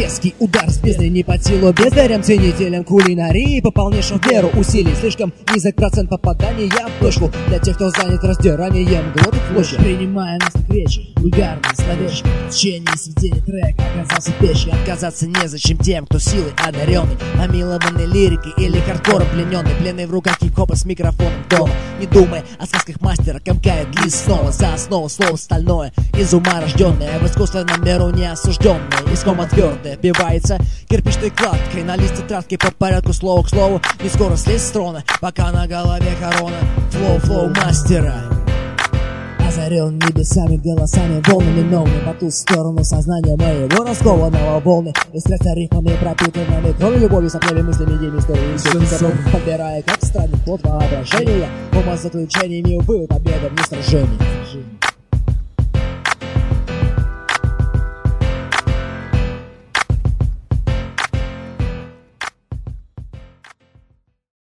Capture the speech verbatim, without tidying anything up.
Резкий удар с бездной не под силу бездарям, ценителям кулинарии, пополнейшим веру усилий. Слишком низок процент попадания в точку для тех, кто занят раздиранием глоток площадь. Принимая нас к речи, вульгарные словечки, в течение сведения трека оказался печкой. Отказаться незачем тем, кто силой одаренный, помилованный лирикой или хардкором плененный, пленный в руках хип-хопа с микрофоном дома. Не думая о сказках мастера, комкает лист снова за основу слово стальное, из ума рожденное, в искусственном миру не осужденное, искомо твердое, вбивается кирпичной кладкой на лист тетрадки по порядку, слово к слову, не скоро слезть с трона, пока на голове корона. Флоу-флоу мастера озарен небесами, голосами, волнами новыми по ту сторону сознания моего раскованного волны. И стресса рифмами пропитанными кровью, любовью, соплями, мыслями, идеями, историями, сюжетом, подбирая как странный плод воображения, умозаключениями, увы, победа вне сражений.